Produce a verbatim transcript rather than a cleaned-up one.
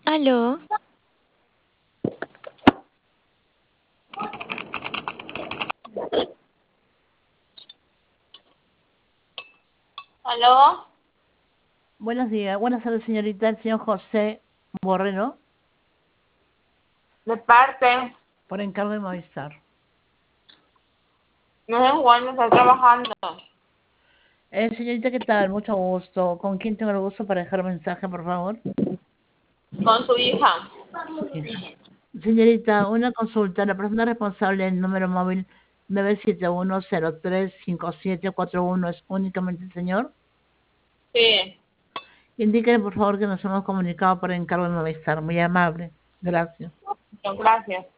Aló, ¿Aló? Buenos días, buenas tardes, señorita. El señor José Borrero, De parte. por encargo de Movistar. No sé cuándo está trabajando. Eh, señorita, ¿qué tal? Mucho gusto. ¿Con quién tengo el gusto para dejar mensaje, por favor? Con su hija. Su hija. Señorita, una consulta. La persona responsable del número móvil nueve siete uno cero tres cinco siete cuatro uno es únicamente el señor. Sí. Indíquele, por favor, que nos hemos comunicado por encargo de Movistar. Muy amable. Gracias. Gracias.